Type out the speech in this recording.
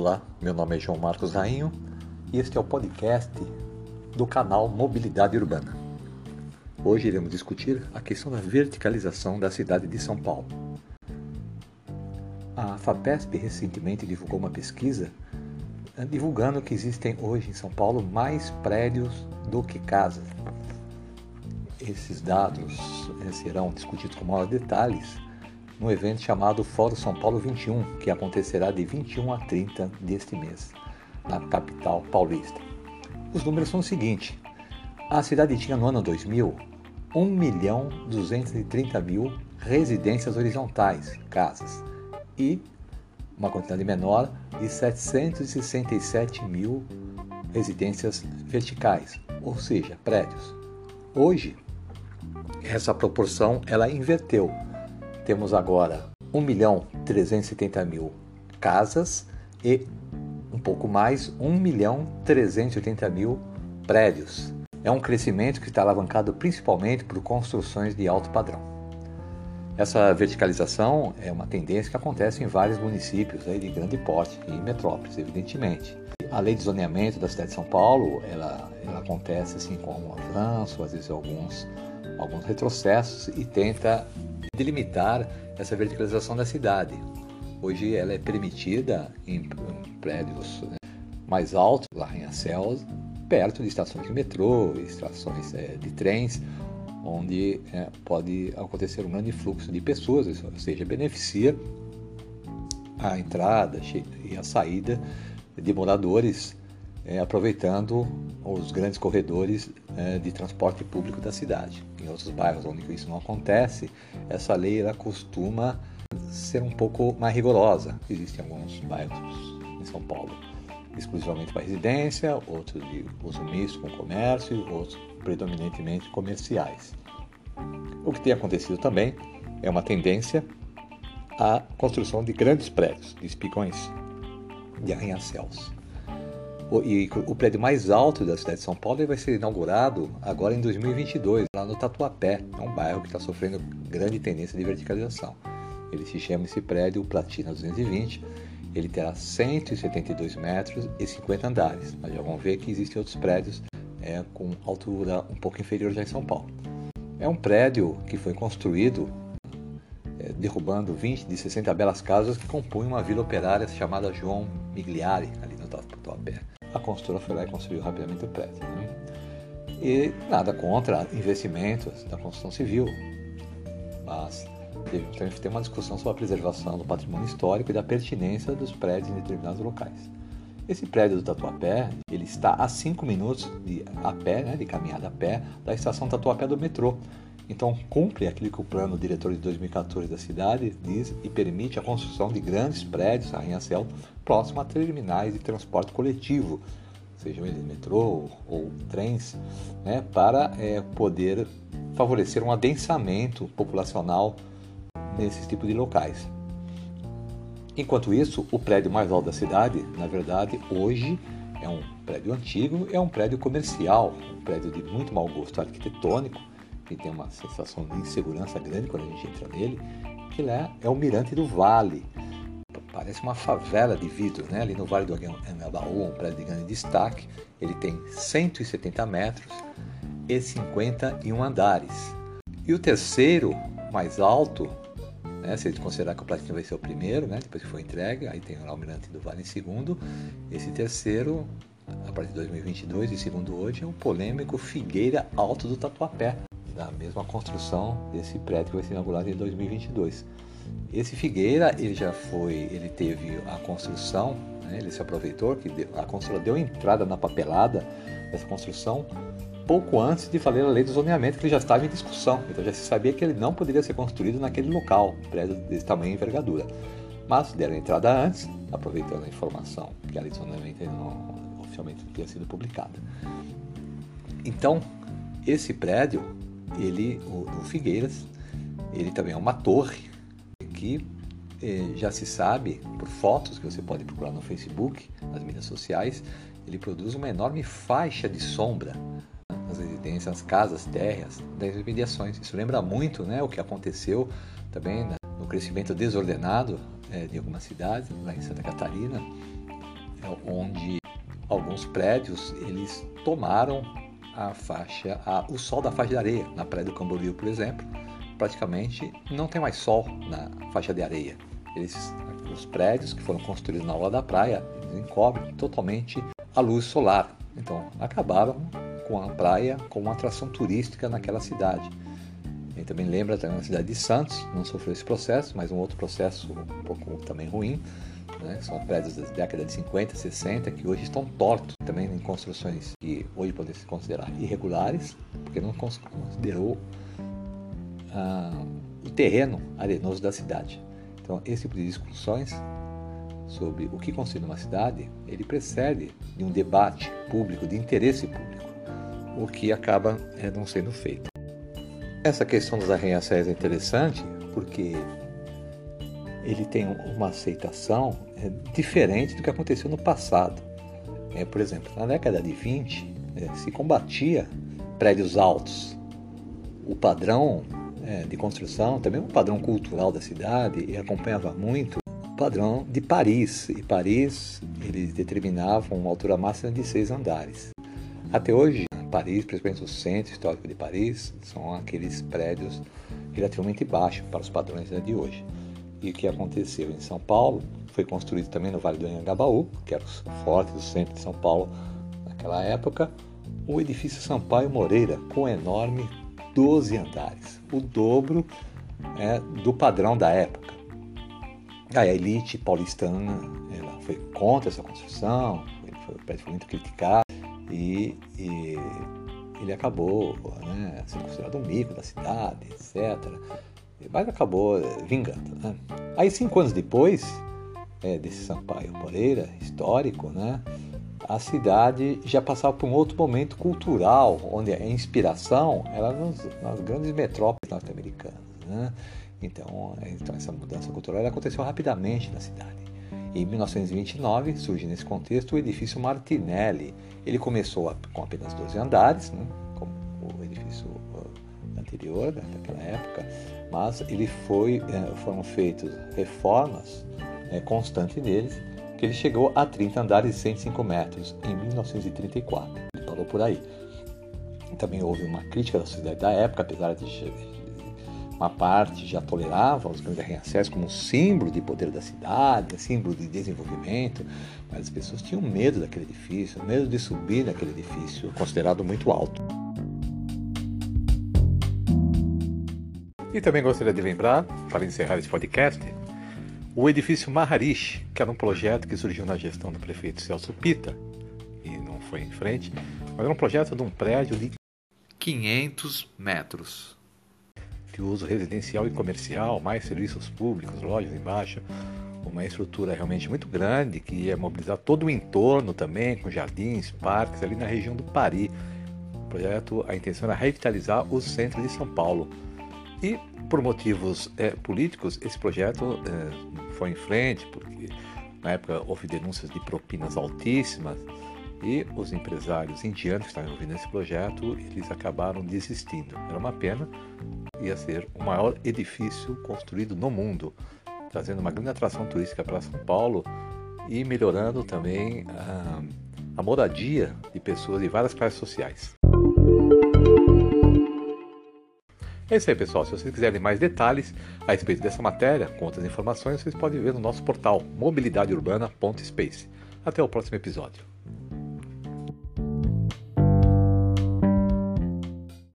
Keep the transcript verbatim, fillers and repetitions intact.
Olá, meu nome é João Marcos Rainho e este é o podcast do canal Mobilidade Urbana. Hoje iremos discutir a questão da verticalização da cidade de São Paulo. A FAPESP recentemente divulgou uma pesquisa divulgando que existem hoje em São Paulo mais prédios do que casas. Esses dados serão discutidos com maiores detalhes no evento chamado Fórum São Paulo vinte e um, que acontecerá de vinte e um a trinta deste mês, na capital paulista. Os números são os seguintes: a cidade tinha no ano dois mil um milhão duzentos e trinta mil residências horizontais, casas, e uma quantidade menor de setecentos e sessenta e sete mil residências verticais, ou seja, prédios. Hoje, essa proporção ela inverteu. Temos agora um milhão trezentos e setenta mil casas e um pouco mais, um milhão trezentos e oitenta mil prédios. É um crescimento que está alavancado principalmente por construções de alto padrão. Essa verticalização é uma tendência que acontece em vários municípios aí de grande porte e metrópoles, evidentemente. A lei de zoneamento da cidade de São Paulo, ela, ela acontece assim com um avanço, às vezes alguns, alguns retrocessos, e tenta delimitar essa verticalização da cidade. Hoje ela é permitida em prédios mais altos, lá em arranha-céus, perto de estações de metrô, estações é, de trens, onde é, pode acontecer um grande fluxo de pessoas, ou seja, beneficia a entrada e a saída de moradores, é, aproveitando os grandes corredores é, de transporte público da cidade. Em outros bairros onde isso não acontece, essa lei ela costuma ser um pouco mais rigorosa. Existem alguns bairros em São Paulo exclusivamente para residência, outros de uso misto com comércio, outros predominantemente comerciais. O que tem acontecido também é uma tendência à construção de grandes prédios, de espigões, de arranha-céus. E o prédio mais alto da cidade de São Paulo vai ser inaugurado agora em dois mil e vinte e dois, lá no Tatuapé. É um bairro que está sofrendo grande tendência de verticalização. Ele se chama esse prédio Platina duzentos e vinte. Ele terá cento e setenta e dois metros e cinquenta andares. Mas já vão ver que existem outros prédios é, com altura um pouco inferior já em São Paulo. É um prédio que foi construído é, derrubando vinte de sessenta belas casas que compunham uma vila operária chamada João Migliari, ali no Tatuapé. A construtora foi lá e construiu rapidamente o prédio. Né? E nada contra investimentos da construção civil, mas deve também ter uma discussão sobre a preservação do patrimônio histórico e da pertinência dos prédios em determinados locais. Esse prédio do Tatuapé, ele está a cinco minutos de, a pé, né, de caminhada a pé, da estação Tatuapé do metrô. Então, cumpre aquilo que o plano diretor de dois mil e quatorze da cidade diz e permite a construção de grandes prédios, arranha-céu, próximo a terminais de transporte coletivo, sejam eles metrô ou trens, né, para é, poder favorecer um adensamento populacional nesses tipos de locais. Enquanto isso, o prédio mais alto da cidade, na verdade, hoje é um prédio antigo, é um prédio comercial, um prédio de muito mau gosto arquitetônico, que tem uma sensação de insegurança grande quando a gente entra nele, que é, é o Mirante do Vale. Parece uma favela de vidro, né? Ali no Vale do Anhangabaú, um prédio de grande destaque. Ele tem cento e setenta metros e cinquenta e um andares. E o terceiro, mais alto, né? Se a gente considerar que o Platina vai ser o primeiro, né? Depois que foi entregue, aí tem o Mirante do Vale em segundo. Esse terceiro, a partir de dois mil e vinte e dois, e segundo hoje, é o polêmico Figueira Alto do Tatuapé, da mesma construção desse prédio que vai ser inaugurado em dois mil e vinte e dois. Esse Figueira, ele já foi, ele teve a construção, né, ele se aproveitou, que deu, a construtora deu entrada na papelada dessa construção pouco antes de fazer a lei do zoneamento, que ele já estava em discussão. Então já se sabia que ele não poderia ser construído naquele local, prédio desse tamanho e envergadura. Mas deram entrada antes, aproveitando a informação que a lei do zoneamento não, oficialmente não tinha sido publicada. Então, esse prédio, ele, o, o Figueiras, ele também é uma torre que eh, já se sabe, por fotos que você pode procurar no Facebook, nas mídias sociais, ele produz uma enorme faixa de sombra nas residências, nas casas térreas das imediações. Isso lembra muito, né, o que aconteceu também no crescimento desordenado eh, de algumas cidades, lá em Santa Catarina, onde alguns prédios eles tomaram a faixa, a, o sol da faixa de areia. Na Praia do Camboriú, por exemplo, praticamente não tem mais sol na faixa de areia. Eles, os prédios que foram construídos na orla da praia, eles encobrem totalmente a luz solar. Então, acabaram com a praia como uma atração turística naquela cidade. E também lembra também a cidade de Santos, não sofreu esse processo, mas um outro processo um pouco também ruim, né? São prédios da década de cinquenta, sessenta, que hoje estão tortos, também em construções que hoje podem se considerar irregulares, porque não considerou ah, o terreno arenoso da cidade. Então, esse tipo de discussões sobre o que constitui uma cidade, ele precede de um debate público, de interesse público, o que acaba é, não sendo feito. Essa questão dos arranha-céus é interessante porque ele tem uma aceitação é, diferente do que aconteceu no passado. É, por exemplo, na década de vinte, é, se combatia prédios altos. O padrão é, de construção, também um padrão cultural da cidade, e acompanhava muito o padrão de Paris. E Paris, eles determinavam uma altura máxima de seis andares. Até hoje, Paris, principalmente o centro histórico de Paris, são aqueles prédios relativamente baixos para os padrões de hoje. E o que aconteceu em São Paulo foi construído também no Vale do Anhangabaú, que era o forte do centro de São Paulo naquela época, o edifício Sampaio Moreira, com enorme doze andares, o dobro é, do padrão da época. A elite paulistana ela foi contra essa construção, foi, o prédio foi muito criticado, E, e ele acabou né, sendo considerado um mico da cidade, etcétera. Mas acabou vingando. Né? Aí, cinco anos depois é, desse Sampaio Moreira histórico, né, a cidade já passava por um outro momento cultural, onde a inspiração era nas, nas grandes metrópoles norte-americanas. Né? Então, então, essa mudança cultural ela aconteceu rapidamente na cidade. Em mil novecentos e vinte e nove, surge nesse contexto o edifício Martinelli. Ele começou com apenas doze andares, né, como o edifício anterior daquela época, mas ele foi, foram feitas reformas é, constantes neles, que ele chegou a trinta andares e cento e cinco metros em mil novecentos e trinta e quatro. Ele parou por aí. Também houve uma crítica da sociedade da época, apesar de uma parte já tolerava os grandes arranha-céus como um símbolo de poder da cidade, símbolo de desenvolvimento, mas as pessoas tinham medo daquele edifício, medo de subir naquele edifício, considerado muito alto. E também gostaria de lembrar, para encerrar esse podcast, o edifício Maharishi, que era um projeto que surgiu na gestão do prefeito Celso Pitta, e não foi em frente, mas era um projeto de um prédio de quinhentos metros. De uso residencial e comercial, mais serviços públicos, lojas embaixo, uma estrutura realmente muito grande que ia mobilizar todo o entorno também, com jardins, parques, ali na região do Pari. O projeto, a intenção era revitalizar o centro de São Paulo. E, por motivos é, políticos, esse projeto é, não foi em frente, porque na época houve denúncias de propinas altíssimas, e os empresários indianos que estavam envolvidos nesse projeto, eles acabaram desistindo. Era uma pena, ia ser o maior edifício construído no mundo, trazendo uma grande atração turística para São Paulo e melhorando também a, a moradia de pessoas de várias classes sociais. É isso aí, pessoal. Se vocês quiserem mais detalhes a respeito dessa matéria, com outras informações, vocês podem ver no nosso portal mobilidade urbana ponto space. Até o próximo episódio.